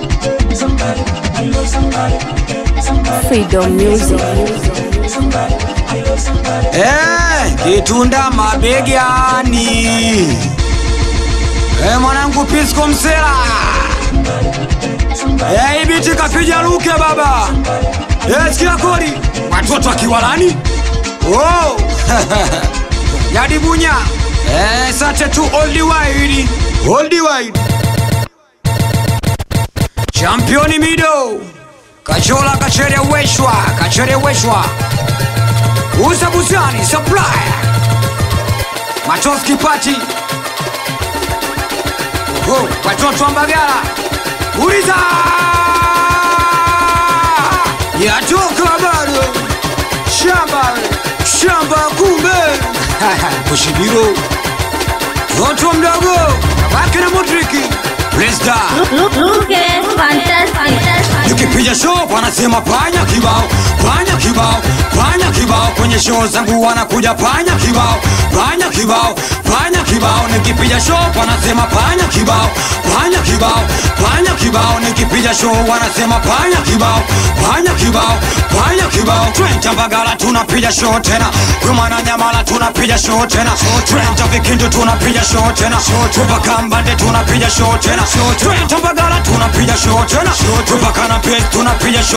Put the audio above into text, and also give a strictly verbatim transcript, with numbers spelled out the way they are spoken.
Freedom Music. Eh, kitunda mabegani. Eh, mwanangu Pisco Msela. Eh, ibiti kapija luke baba. Eh, sikia kodi. Watoto wa Kiwalani. Oh. Yadi Bunya. Eh, sate tu old wide. Old wide. Championi Mido. Kachola kachere weshwa, kachere weshwa. Usa Busani, supply. Matoski party. Oh, watoto wa Mbagala. Uriza. Yatoka bado. Shamba, shamba kumbe. Kushibiro. Yoto mdogo. Baki na Mutriki. Resta. Look, look at fantastic. Nikipiga show wanasema panya kibao, panya kibao, panya kibao. Kwenye show zangu wanakuja panya kibao, panya kibao, panya kibao. Nikipiga show wanasema panya kibao, panya kibao, panya kibao. Nikipiga show wanasema panya kibao, panya kibao, panya kibao. Twenta Mbagala tunapiga show tena, Rumana Nyamala tunapiga show tena, Twenta Vikindu tunapiga show tena, Tupaka Mbande tunapiga show tena, Twenta Mbagala tunapiga show tena, Tupaka na Pes tunapiga show.